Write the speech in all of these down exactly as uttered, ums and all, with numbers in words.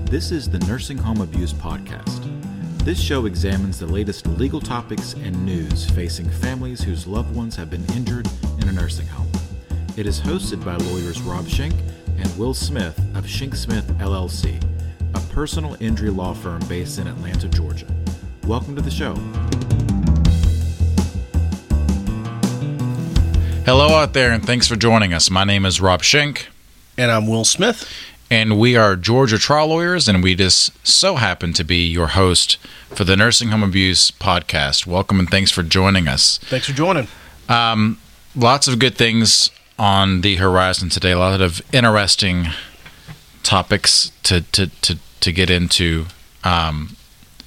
This is the Nursing Home Abuse Podcast. This show examines the latest legal topics and news facing families whose loved ones have been injured in a nursing home. It is hosted by lawyers Rob Schenk and Will Smith of Schenk Smith L L C, a personal injury law firm based in Atlanta, Georgia. Welcome to the show. Hello out there, and thanks for joining us. My name is Rob Schenk. And I'm Will Smith. And we are Georgia trial lawyers, and we just so happen to be your host for the Nursing Home Abuse Podcast. Welcome, and thanks for joining us. Thanks for joining. Um, lots of good things on the horizon today. A lot of interesting topics to to to, to get into. Um,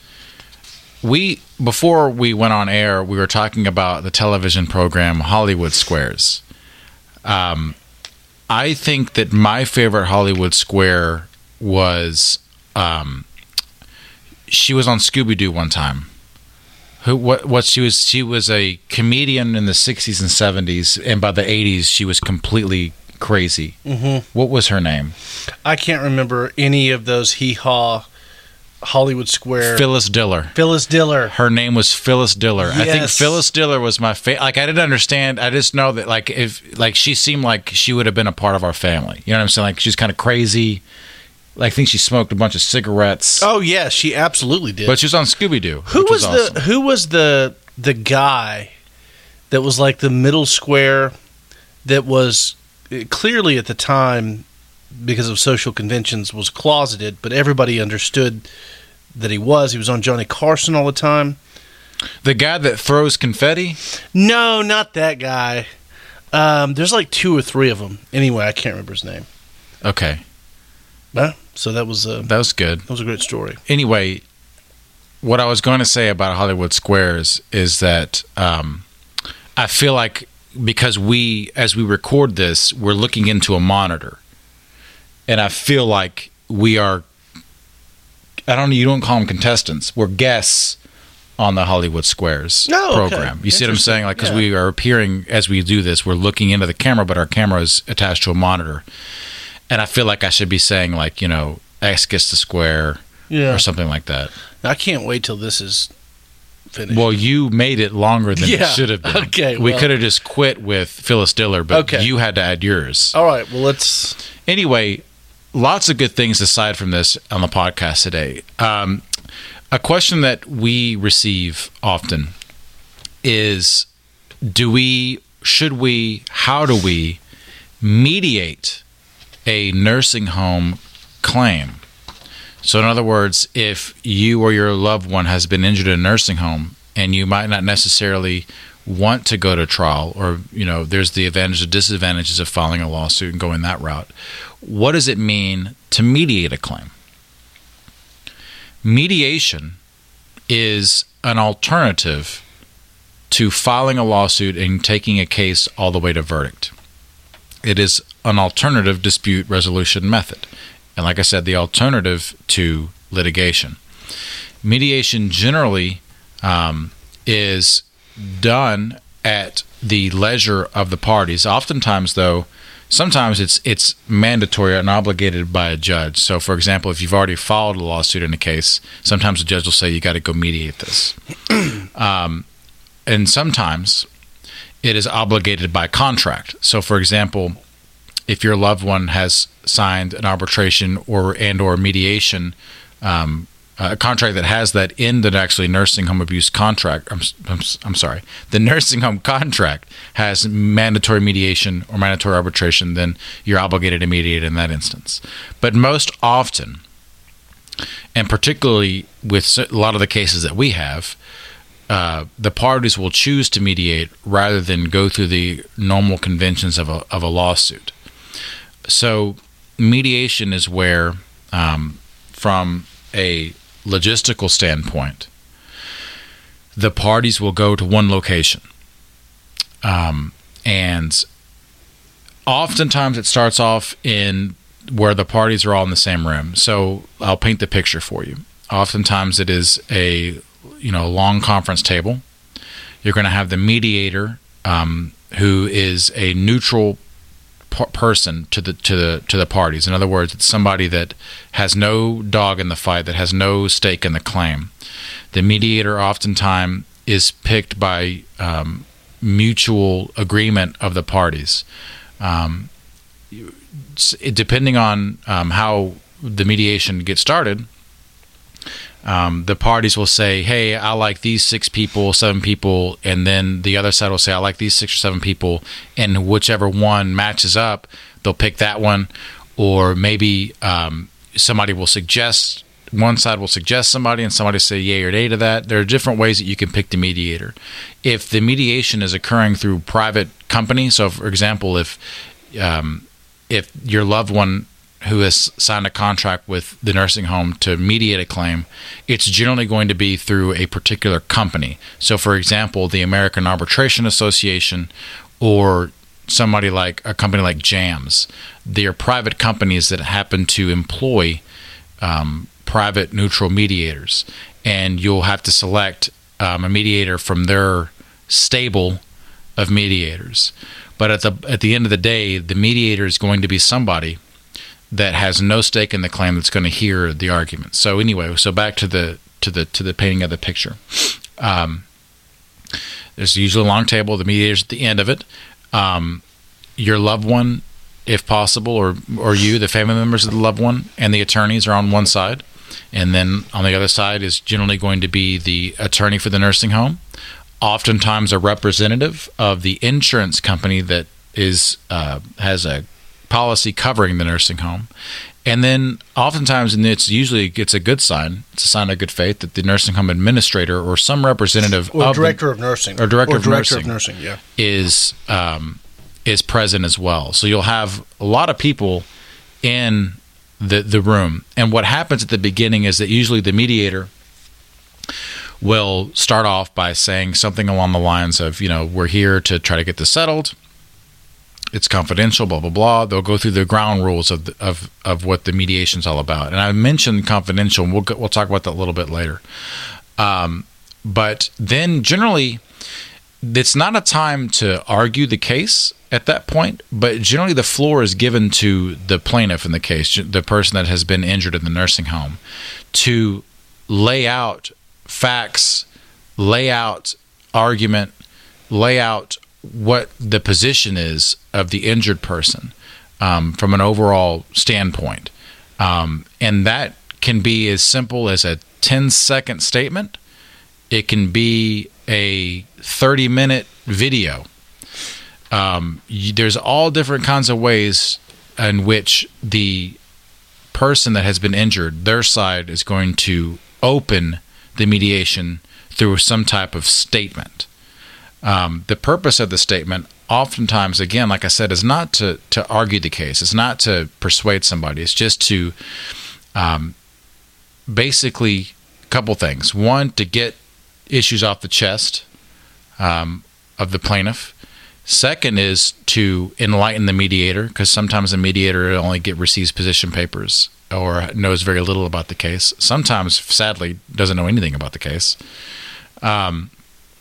we before we went on air, we were talking about the television program Hollywood Squares. Um, I think that my favorite Hollywood Square was um, she was on Scooby-Doo one time. Who what what she was she was a comedian in the sixties and seventies, and by the eighties she was completely crazy. Mm-hmm. What was her name? I can't remember any of those hee-haw Hollywood Square. Phyllis Diller. Phyllis Diller. Her name was Phyllis Diller. Yes. I think Phyllis Diller was my favorite. Like, I didn't understand. I just know that, like, if like she seemed like she would have been a part of our family. You know what I'm saying? Like, she's kind of crazy. Like, I think she smoked a bunch of cigarettes. Oh yeah, she absolutely did. But she was on Scooby-Doo. Who was, was the awesome. Who was the the guy that was like the middle square that was clearly at the time, because of social conventions, was closeted, but everybody understood that he was. He was on Johnny Carson all the time. The guy that throws confetti? No, not that guy. Um, there's like two or three of them. Anyway, I can't remember his name. Okay. Well, so that was a, That was good. that was a great story. Anyway, what I was going to say about Hollywood Squares is that um, I feel like because we, as we record this, we're looking into a monitor. And I feel like we are, I don't know, you don't call them contestants. We're guests on the Hollywood Squares Oh, okay. program. You see what I'm saying? Like, because Yeah. we are appearing as we do this, we're looking into the camera, but our camera is attached to a monitor. And I feel like I should be saying, like, you know, X gets the square Yeah. or something like that. I can't wait till this is finished. Well, you made it longer than Yeah. it should have been. Okay, we well- could have just quit with Phyllis Diller, but Okay. you had to add yours. All right, well, let's... Anyway, lots of good things aside from this on the podcast today. Um, a question that we receive often is, do we, should we, how do we mediate a nursing home claim? So in other words, if you or your loved one has been injured in a nursing home and you might not necessarily want to go to trial, or, you know, there's the advantages and disadvantages of filing a lawsuit and going that route, what does it mean to mediate a claim? Mediation is an alternative to filing a lawsuit and taking a case all the way to verdict. It is an alternative dispute resolution method. And like I said, the alternative to litigation. Mediation generally um, is done at the leisure of the parties. Oftentimes, though, sometimes it's it's mandatory and obligated by a judge. So, for example, if you've already filed a lawsuit in a case, sometimes the judge will say you got to go mediate this. um, and sometimes it is obligated by contract. So, for example, if your loved one has signed an arbitration or and or mediation um, a contract that has that in the actually nursing home abuse contract, I'm, I'm, I'm sorry, the nursing home contract has mandatory mediation or mandatory arbitration, then you're obligated to mediate in that instance. But most often, and particularly with a lot of the cases that we have, uh, the parties will choose to mediate rather than go through the normal conventions of a, of a lawsuit. So mediation is where, um, from a logistical standpoint, the parties will go to one location. Um, and oftentimes it starts off in where the parties are all in the same room. So I'll paint the picture for you. Oftentimes it is a, you know, long conference table. You're going to have the mediator, um, who is a neutral p- person to the to the to the parties. In other words, it's somebody that has no dog in the fight, that has no stake in the claim. The mediator oftentimes is picked by um, mutual agreement of the parties. Um, it, depending on um, how the mediation gets started, um, the parties will say, hey, I like these six people, seven people, and then the other side will say, I like these six or seven people, and whichever one matches up, they'll pick that one. Or maybe um, somebody will suggest, one side will suggest somebody, and somebody say yay or nay to that. There are different ways that you can pick the mediator. If the mediation is occurring through private company, so for example, if um, if your loved one who has signed a contract with the nursing home to mediate a claim, it's generally going to be through a particular company. So, for example, the American Arbitration Association or somebody like a company like JAMS. They are private companies that happen to employ um, private neutral mediators, and you'll have to select um, a mediator from their stable of mediators. But at the at the end of the day, the mediator is going to be somebody that has no stake in the claim, that's going to hear the argument. So anyway, so back to the to the to the painting of the picture. Um, there's usually a long table. The mediator's at the end of it. Um, your loved one, if possible, or or you, the family members of the loved one, and the attorneys are on one side, and then on the other side is generally going to be the attorney for the nursing home, oftentimes a representative of the insurance company that is uh, has a policy covering the nursing home. And then oftentimes, and it's usually it's a good sign, it's a sign of good faith, that the nursing home administrator or some representative or of director the, of nursing or director, or of, director nursing of nursing yeah. is um, is present as well. So you'll have a lot of people in the the room. And what happens at the beginning is that usually the mediator will start off by saying something along the lines of, you know, we're here to try to get this settled. It's confidential, blah, blah, blah. They'll go through the ground rules of the, of of what the mediation's all about. And I mentioned confidential, and we'll go, we'll talk about that a little bit later. Um, but then generally, it's not a time to argue the case at that point, but generally the floor is given to the plaintiff in the case, the person that has been injured in the nursing home, to lay out facts, lay out argument, lay out what the position is of the injured person um, from an overall standpoint. Um, and that can be as simple as a ten-second statement. It can be a thirty-minute video. Um, you, there's all different kinds of ways in which the person that has been injured, their side is going to open the mediation through some type of statement. Um, the purpose of the statement, oftentimes, again, like I said, is not to, to argue the case. It's not to persuade somebody. It's just to um, basically a couple things. One, to get issues off the chest um, of the plaintiff. Second is to enlighten the mediator, because sometimes the mediator only get receives position papers or knows very little about the case. Sometimes, sadly, doesn't know anything about the case. Um,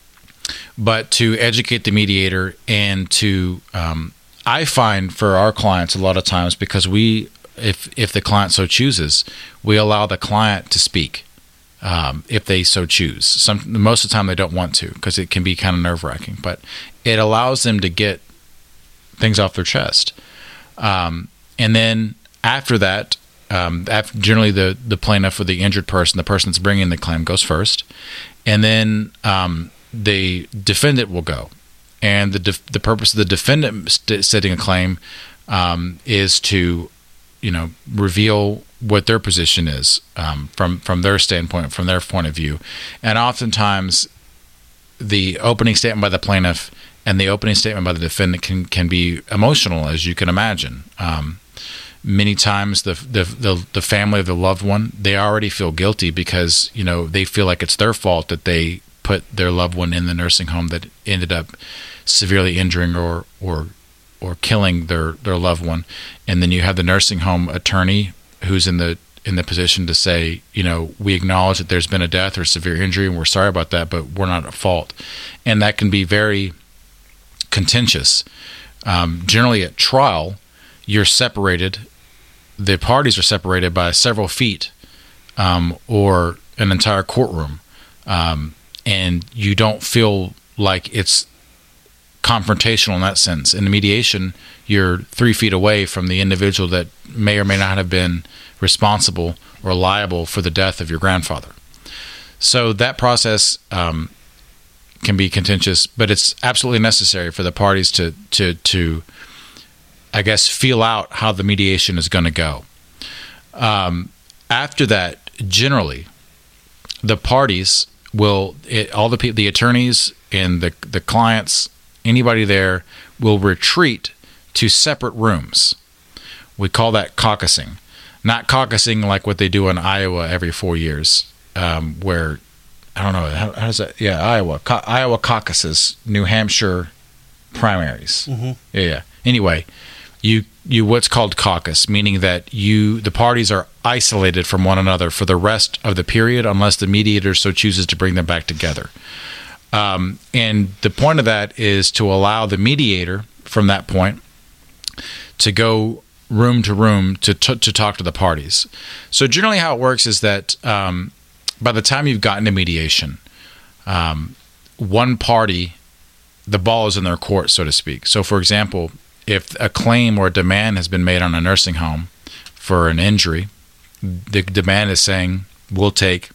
but to educate the mediator and to, um, I find for our clients a lot of times, because we, if if the client so chooses, we allow the client to speak um, if they so choose. Some most of the time they don't want to, because it can be kind of nerve-wracking, but it allows them to get things off their chest. Um, and then after that, um, after generally the, the plaintiff or the injured person, the person that's bringing the claim, goes first. And then um, the defendant will go. And the def- the purpose of the defendant st- setting a claim um, is to, you know, reveal what their position is um, from, from their standpoint, from their point of view. And oftentimes the opening statement by the plaintiff and the opening statement by the defendant can, can be emotional, as you can imagine. Um, many times the, the the the family of the loved one, they already feel guilty because, you know, they feel like it's their fault that they put their loved one in the nursing home that ended up severely injuring or or or killing their, their loved one. And then you have the nursing home attorney who's in the in the position to say, you know, we acknowledge that there's been a death or severe injury and we're sorry about that, but we're not at fault. And that can be very contentious. Um, generally at trial, you're separated. The parties are separated by several feet, um, or an entire courtroom, um, and you don't feel like it's confrontational in that sense. In the mediation, you're three feet away from the individual that may or may not have been responsible or liable for the death of your grandfather. So that process um, can be contentious, but it's absolutely necessary for the parties to to to I guess feel out how the mediation is going to go. Um, after that, generally, the parties will it, all the people, the attorneys and the the clients, anybody there will retreat to separate rooms. We call that caucusing. Not caucusing like what they do in Iowa every four years, um, where, I don't know, how, how does that, yeah, Iowa, ca- Iowa caucuses, New Hampshire primaries. Mm-hmm. Yeah, yeah. Anyway, you, you what's called caucus, meaning that you, the parties are isolated from one another for the rest of the period unless the mediator so chooses to bring them back together. Um, and the point of that is to allow the mediator from that point to go room to room to, to to talk to the parties. So generally how it works is that um, by the time you've gotten to mediation, um, one party, the ball is in their court, so to speak. So for example, if a claim or a demand has been made on a nursing home for an injury, the demand is saying, we'll take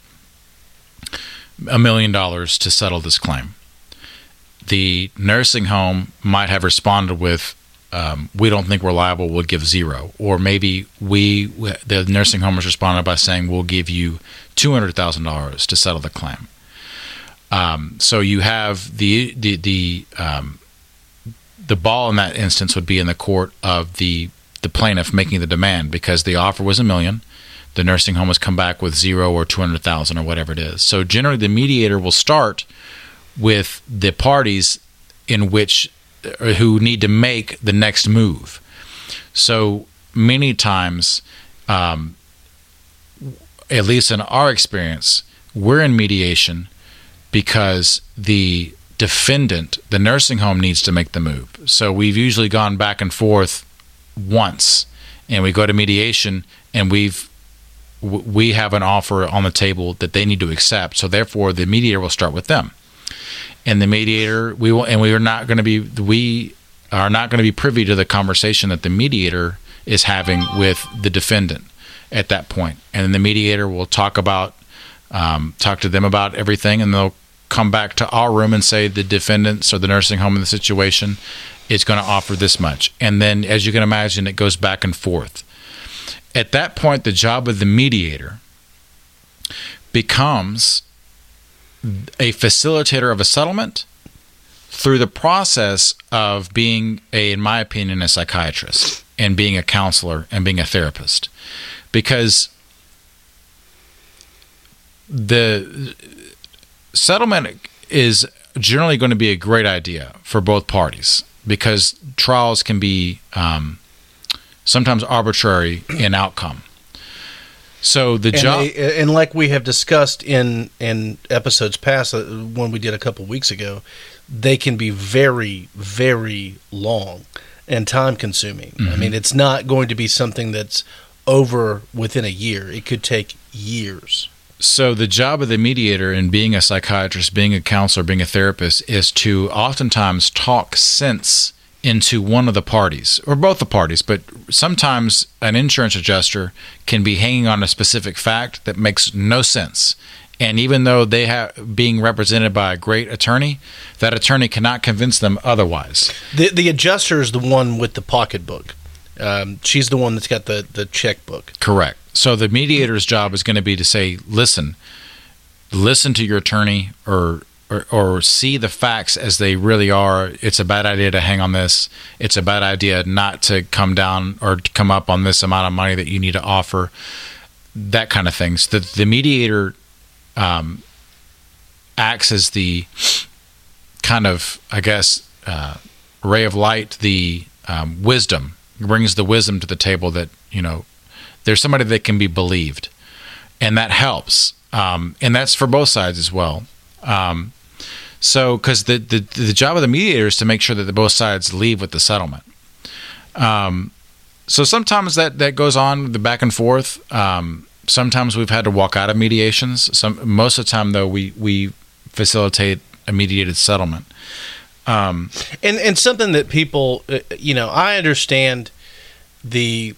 a million dollars to settle this claim. The nursing home might have responded with, Um, we don't think we're liable, we'll give zero. Or maybe we, the nursing home has responded by saying, we'll give you two hundred thousand dollars to settle the claim. Um, so you have the, the, the, um, the ball in that instance would be in the court of the, the plaintiff making the demand, because the offer was a million. The nursing home has come back with zero or two hundred thousand or whatever it is. So generally the mediator will start with the parties in which who need to make the next move. So many times, um, at least in our experience, we're in mediation because the defendant, the nursing home, needs to make the move. So we've usually gone back and forth once, and we go to mediation, and we've we have an offer on the table that they need to accept. So therefore, the mediator will start with them. And the mediator, we will, and we are not going to be, we are not going to be privy to the conversation that the mediator is having with the defendant at that point. And then the mediator will talk about, um, talk to them about everything, and they'll come back to our room and say the defendants or the nursing home in the situation is going to offer this much. And then, as you can imagine, it goes back and forth. At that point, the job of the mediator becomes a facilitator of a settlement through the process of being a, in my opinion, a psychiatrist and being a counselor and being a therapist. Because the settlement is generally going to be a great idea for both parties, because trials can be um, sometimes arbitrary in outcome. So the job, and, and like we have discussed in in episodes past, uh, when we did a couple weeks ago, they can be very, very long and time consuming. Mm-hmm. I mean, it's not going to be something that's over within a year. It could take years. So the job of the mediator in being a psychiatrist, being a counselor, being a therapist, is to oftentimes talk sense into one of the parties, or both the parties, but sometimes an insurance adjuster can be hanging on a specific fact that makes no sense. And even though they have being represented by a great attorney, that attorney cannot convince them otherwise. The the adjuster is the one with the pocketbook. Um, she's the one that's got the, the checkbook. Correct. So the mediator's job is going to be to say, listen, listen to your attorney, or Or, or see the facts as they really are. It's a bad idea to hang on this. It's a bad idea not to come down or to come up on this amount of money that you need to offer. That kind of things. The, the mediator um, acts as the kind of, I guess, uh, ray of light, the um, wisdom, brings the wisdom to the table that, you know, there's somebody that can be believed. And that helps. Um, and that's for both sides as well. Um, So, because the, the the job of the mediator is to make sure that the both sides leave with the settlement. Um, So sometimes that, that goes on, the back and forth. Um, sometimes we've had to walk out of mediations. Some most of the time, though, we we facilitate a mediated settlement. Um, and and something that people, uh, you know, I understand the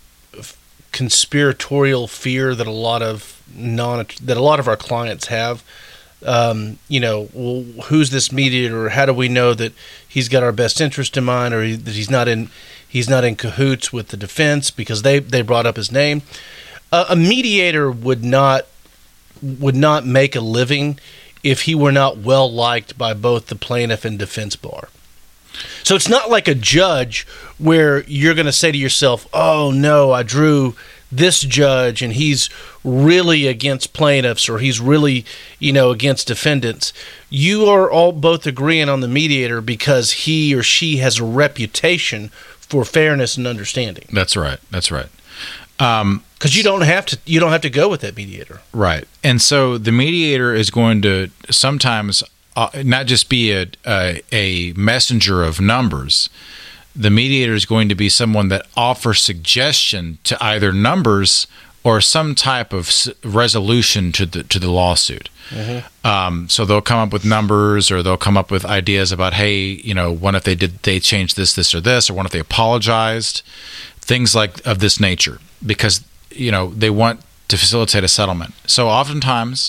conspiratorial fear that a lot of non that a lot of our clients have. Um, you know, well, who's this mediator? How do we know that he's got our best interest in mind, or he, that he's not in he's not in cahoots with the defense because they, they brought up his name? Uh, a mediator would not would not make a living if he were not well liked by both the plaintiff and defense bar. So it's not like a judge where you're going to say to yourself, "Oh no, I drew this judge and he's really against plaintiffs, or he's really, you know, against defendants." You are all both agreeing on the mediator because he or she has a reputation for fairness and understanding. That's right. That's right. Um, because you don't have to you don't have to go with that mediator. Right. And so the mediator is going to sometimes uh, not just be a, a a messenger of numbers. The mediator is going to be someone that offers suggestion to either numbers or some type of resolution to the to the lawsuit. Mm-hmm. Um, so they'll come up with numbers, or they'll come up with ideas about, hey, you know, what if they did they changed this, this, or this, or what if they apologized, things like of this nature, because you know they want to facilitate a settlement. So oftentimes,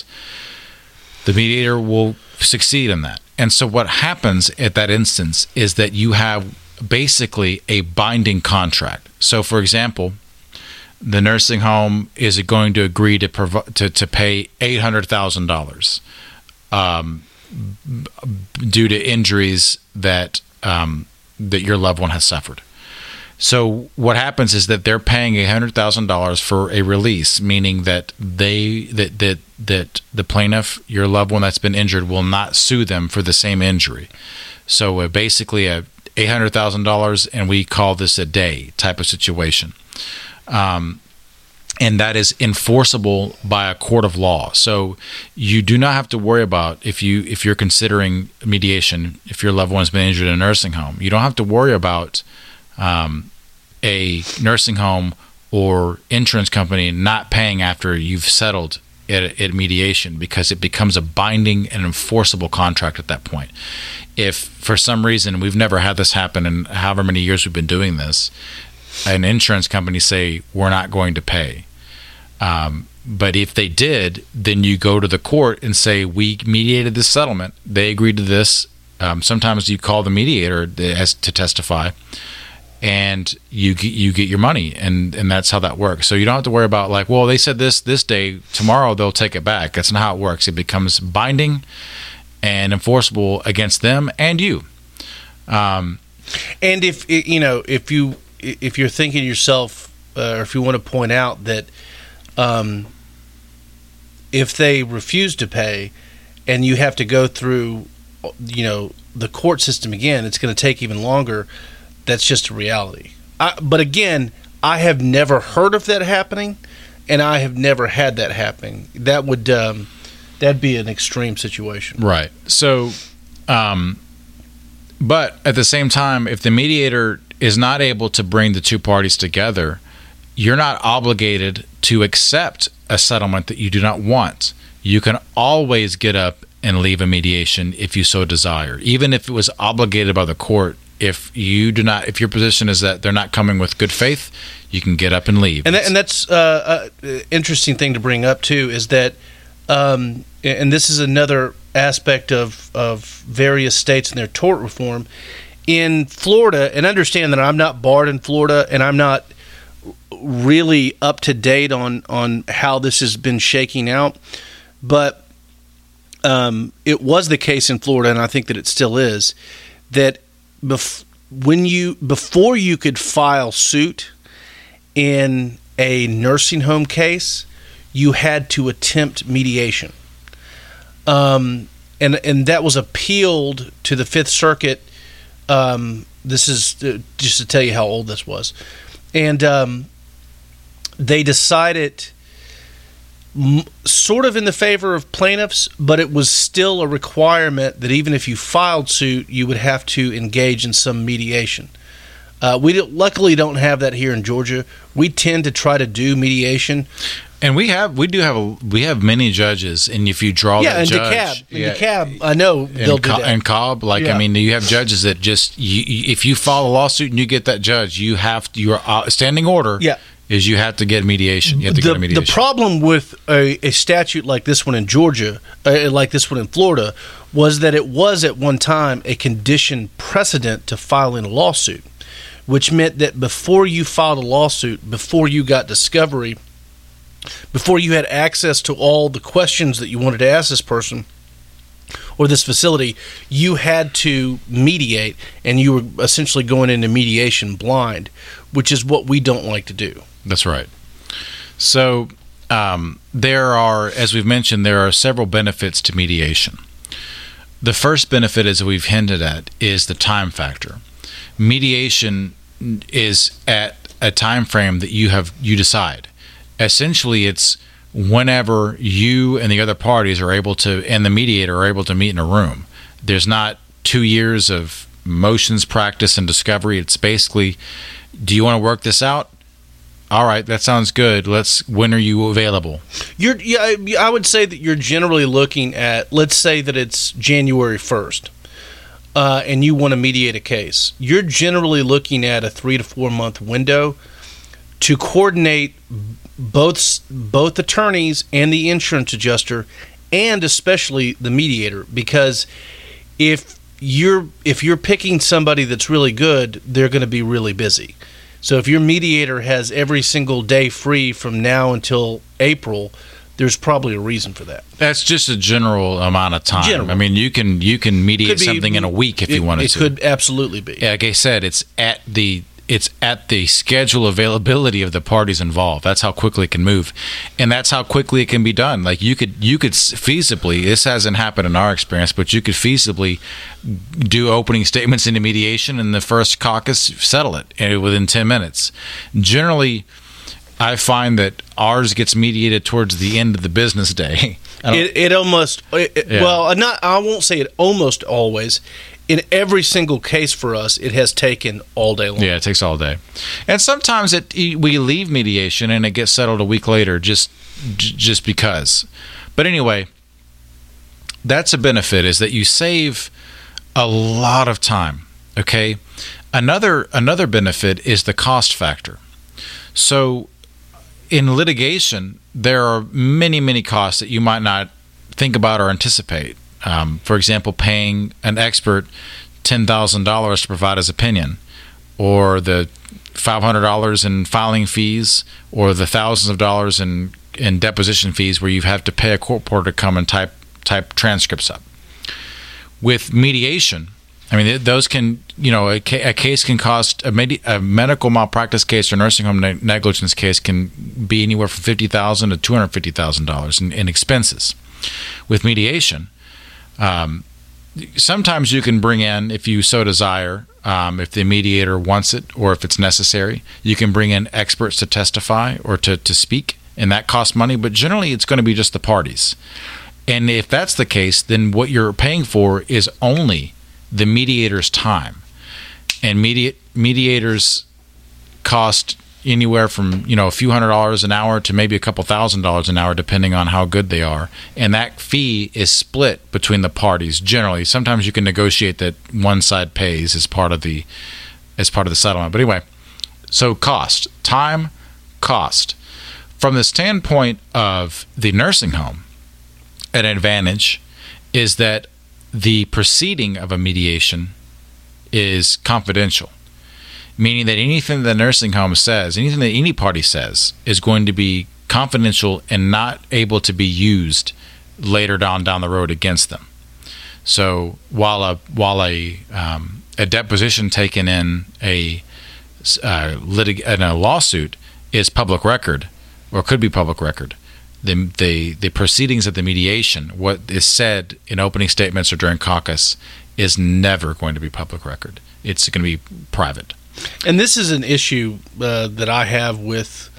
the mediator will succeed in that. And so what happens at that instance is that you have basically a binding contract. So, for example, the nursing home is going to agree to provi- to, to pay eight hundred thousand dollars um, b- due to injuries that um, that your loved one has suffered. So what happens is that they're paying eight hundred thousand dollars for a release, meaning that they that that that the plaintiff, your loved one that's been injured, will not sue them for the same injury. So uh, basically a eight hundred thousand dollars, and we call this a day type of situation. Um, and that is enforceable by a court of law. So you do not have to worry about, if you if you're considering mediation, if your loved one's been injured in a nursing home, you don't have to worry about um, a nursing home or insurance company not paying after you've settled at, at mediation, because it becomes a binding and enforceable contract at that point. If for some reason, we've never had this happen in however many years we've been doing this, an insurance company say, we're not going to pay. Um, but if they did, then you go to the court and say, we mediated this settlement. They agreed to this. Um, sometimes you call the mediator as to testify, and you you get your money, and, and that's how that works. So you don't have to worry about, like, well, they said this this day, tomorrow they'll take it back. That's not how it works. It becomes binding and enforceable against them and you. Um, and if you know, if you if you're thinking to yourself, uh, or if you want to point out that um, if they refuse to pay, and you have to go through, you know, the court system again, it's going to take even longer. That's just a reality. I, but again, I have never heard of that happening, and I have never had that happening. That would um, that'd be an extreme situation, right? So, um, but at the same time, if the mediator is not able to bring the two parties together, you're not obligated to accept a settlement that you do not want. You can always get up and leave a mediation if you so desire, even if it was obligated by the court. If you do not, if your position is that they're not coming with good faith, you can get up and leave. And, that, and that's uh, an interesting thing to bring up too, is that, um, and this is another aspect of, of various states and their tort reform. In Florida, and understand that I'm not barred in Florida, and I'm not really up to date on, on how this has been shaking out, but um, it was the case in Florida, and I think that it still is, that Bef- when you before you could file suit in a nursing home case, you had to attempt mediation, um, and and that was appealed to the Fifth Circuit. Um, this is uh, just to tell you how old this was, and um, they decided m- sort of in the favor of plaintiffs, but it was still a requirement that even if you filed suit, you would have to engage in some mediation. Uh, we don't, luckily don't have that here in Georgia. We tend to try to do mediation. And we have, we do have, a, we have many judges, and if you draw yeah, that and judge, DeKalb, yeah, DeKalb, I know they'll and, do Co- that. and Cobb, like Yeah. I mean, you have judges that just, you, you- if you file a lawsuit and you get that judge, you have to, your uh, standing order, Yeah. is you have to get mediation. You have to the, go to mediation. the problem with a, a statute like this one in Georgia, uh, like this one in Florida, was that it was at one time a condition precedent to filing a lawsuit, which meant that before you filed a lawsuit, before you got discovery, before you had access to all the questions that you wanted to ask this person or this facility, you had to mediate, and you were essentially going into mediation blind, which is what we don't like to do. That's right. So um, there are, as we've mentioned, there are several benefits to mediation. The first benefit, as we've hinted at, is the time factor. Mediation is at a time frame that you have you decide. Essentially, it's whenever you and the other parties are able to, and the mediator are able to meet in a room. There's not two years of motions practice and discovery. It's basically, do you want to work this out? All right, that sounds good. Let's. When are you available? You're, yeah, I I would say that you're generally looking at, let's say that it's January first, uh, and you want to mediate a case. You're generally looking at a three to four month window to coordinate both both attorneys and the insurance adjuster, and especially the mediator, because if you're if you're picking somebody that's really good, they're going to be really busy. So if your mediator has every single day free from now until April, there's probably a reason for that. That's just a general amount of time. General. I mean, you can you can mediate Could be- something in a week if it, you wanted it to. could absolutely be. Like I said, it's at the it's at the schedule availability of the parties involved. That's how quickly it can move, and that's how quickly it can be done. Like you could you could feasibly, this hasn't happened in our experience, but you could feasibly do opening statements into mediation, and the first caucus settle it and within ten minutes. Generally, I find that ours gets mediated towards the end of the business day. I don't- It, it almost it, it- Yeah. well, not I won't say it almost always. In every single case for us, it has taken all day long. Yeah, it takes all day, and sometimes it we leave mediation and it gets settled a week later, just j- just because. But anyway, that's a benefit, is that you save a lot of time. Okay, another another benefit is the cost factor. So, in litigation, there are many many costs that you might not think about or anticipate. Um, for example, paying an expert ten thousand dollars to provide his opinion, or the five hundred dollars in filing fees, or the thousands of dollars in, in deposition fees where you have to pay a court reporter to come and type type transcripts up. With mediation, I mean, th- those can, you know, a, ca- a case can cost, a, med- a medical malpractice case or nursing home ne- negligence case can be anywhere from fifty thousand dollars to two hundred fifty thousand dollars in, in expenses. With mediation, Um, sometimes you can bring in, if you so desire, um, if the mediator wants it or if it's necessary, you can bring in experts to testify or to, to speak, and that costs money, but generally it's going to be just the parties. And if that's the case, then what you're paying for is only the mediator's time. And mediate, mediators cost anywhere from, you know, a few hundred dollars an hour to maybe a couple thousand dollars an hour, depending on how good they are. And that fee is split between the parties. Generally, sometimes you can negotiate that one side pays as part of the as part of the settlement. But anyway, so cost, time, cost. From the standpoint of the nursing home, an advantage is that the proceeding of a mediation is confidential. Meaning that anything the nursing home says, anything that any party says, is going to be confidential and not able to be used later down down the road against them. So while a while a um, a deposition taken in a uh, litig- in a lawsuit is public record, or could be public record, the the the proceedings of the mediation, what is said in opening statements or during caucus, is never going to be public record. It's going to be private. And this is an issue uh, that I have with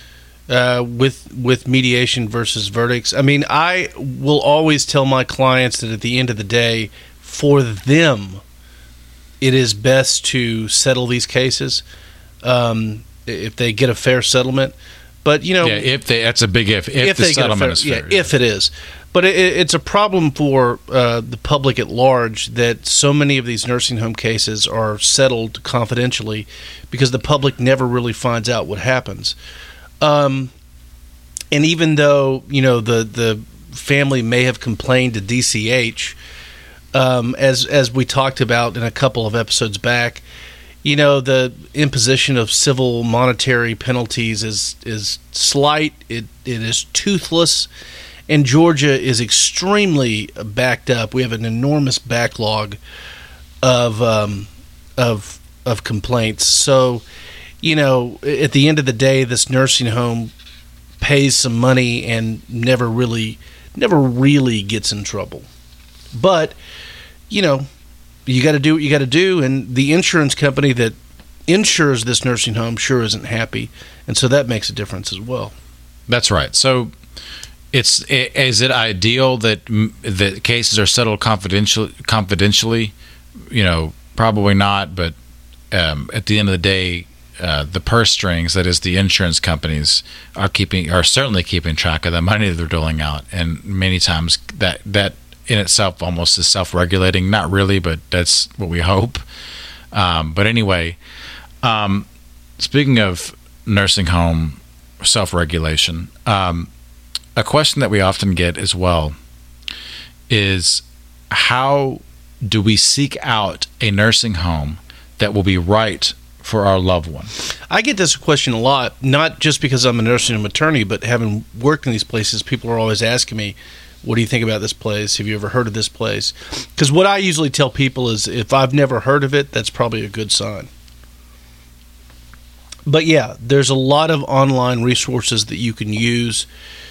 uh, with with mediation versus verdicts. I mean, I will always tell my clients that at the end of the day, for them, it is best to settle these cases um, if they get a fair settlement. But you know, yeah, if they, that's a big if. If, if the they settlement get a is fair, fair, yeah, if it is. But it, it's a problem for uh, the public at large that so many of these nursing home cases are settled confidentially because the public never really finds out what happens. Um, and even though, you know, the, the family may have complained to D C H, um, as as we talked about in a couple of episodes back, you know, the imposition of civil monetary penalties is is slight. It it is toothless. And Georgia is extremely backed up. We have an enormous backlog of um, of of complaints. So, you know, at the end of the day, this nursing home pays some money and never really, never really gets in trouble. But, you know, you got to do what you got to do, and the insurance company that insures this nursing home sure isn't happy, and so that makes a difference as well. That's right. So. It's is it ideal that that cases are settled confidential, confidentially? You know, probably not. But um, at the end of the day, uh, the purse strings, that is, the insurance companies, are keeping are certainly keeping track of the money that they're doling out, and many times that that in itself almost is self-regulating. Not really, but that's what we hope. Um, but anyway, um, speaking of nursing home self-regulation. Um, A question that we often get as well is, how do we seek out a nursing home that will be right for our loved one? I get this question a lot, not just because I'm a nursing home attorney, but having worked in these places, people are always asking me, what do you think about this place? Have you ever heard of this place? Because what I usually tell people is, if I've never heard of it, that's probably a good sign. But yeah, there's a lot of online resources that you can use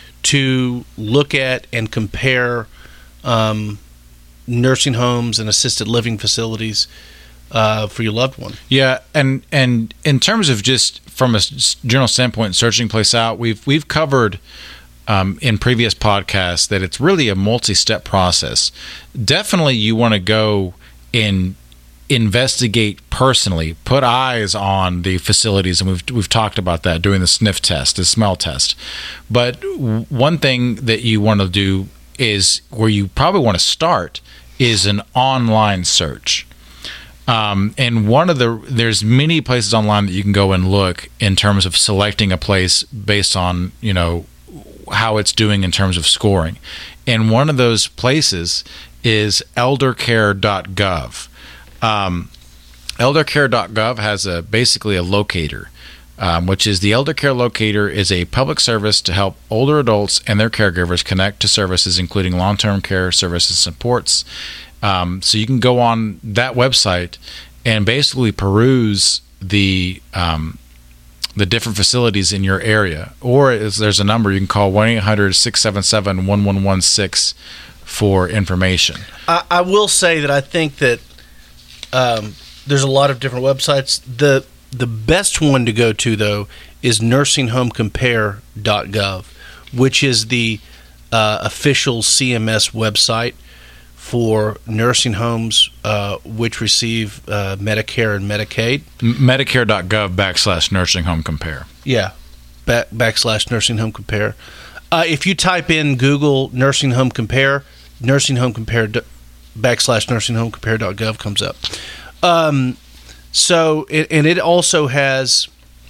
to look at and compare um, nursing homes and assisted living facilities uh, for your loved one. Yeah, and and in terms of just from a general standpoint, searching place out, we've we've covered um, in previous podcasts that it's really a multi-step process. Definitely, you want to go and investigate personally, put eyes on the facilities, and we've we've talked about that, doing the sniff test, the smell test. But one thing that you want to do is, where you probably want to start, is an online search. Um, and one of the there's many places online that you can go and look in terms of selecting a place based on, you know, how it's doing in terms of scoring. And one of those places is eldercare dot gov. Um, eldercare dot gov has a basically a locator, um, which is the Eldercare Locator is a public service to help older adults and their caregivers connect to services including long-term care services and supports. Um, so you can go on that website and basically peruse the um, the different facilities in your area. Or is, there's a number you can call, one eight hundred six seven seven one one one six for information. I, I will say that I think that Um, there's a lot of different websites. The the best one to go to, though, is nursing home compare dot gov, which is the uh, official C M S website for nursing homes uh, which receive uh, Medicare and Medicaid. Medicare dot gov backslash nursing home compare. Yeah, back, backslash nursing home compare. Uh, if you type in Google nursing home compare, nursing home compare backslash nursing home compare dot gov comes up. Um, so, it, and it also has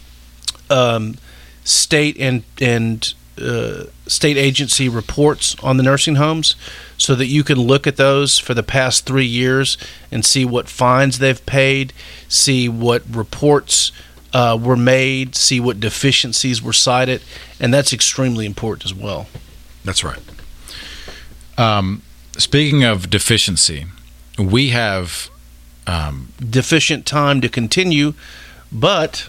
um, state and and uh, state agency reports on the nursing homes, so that you can look at those for the past three years and see what fines they've paid, see what reports uh, were made, see what deficiencies were cited, and that's extremely important as well. That's right. Um. Speaking of deficiency, we have um, deficient time to continue, but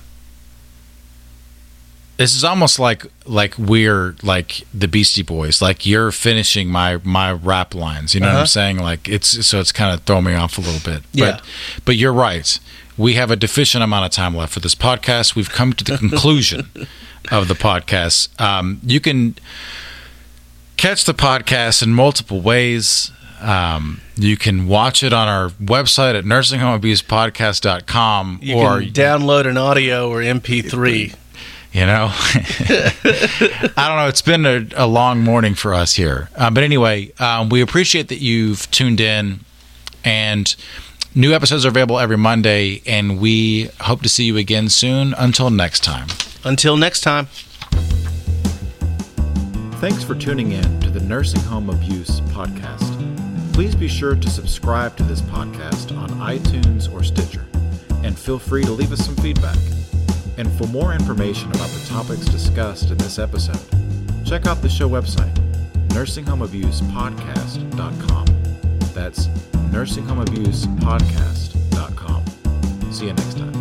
this is almost like like we're like the Beastie Boys. Like, you're finishing my my rap lines. You know uh-huh. what I'm saying? Like, it's so it's kind of throwing me off a little bit. Yeah. But, but you're right. We have a deficient amount of time left for this podcast. We've come to the conclusion of the podcast. Um, you can catch the podcast in multiple ways. Um, you can watch it on our website at nursing home abuse podcast dot com. You or can download an audio or M P three. You know, I don't know. It's been a, a long morning for us here. Uh, but anyway, um, we appreciate that you've tuned in, and new episodes are available every Monday, and we hope to see you again soon. Until next time. Until next time. Thanks for tuning in to the Nursing Home Abuse Podcast. Please be sure to subscribe to this podcast on iTunes or Stitcher, and feel free to leave us some feedback. And for more information about the topics discussed in this episode, check out the show website, nursing home abuse podcast dot com. That's nursing home abuse podcast dot com. See you next time.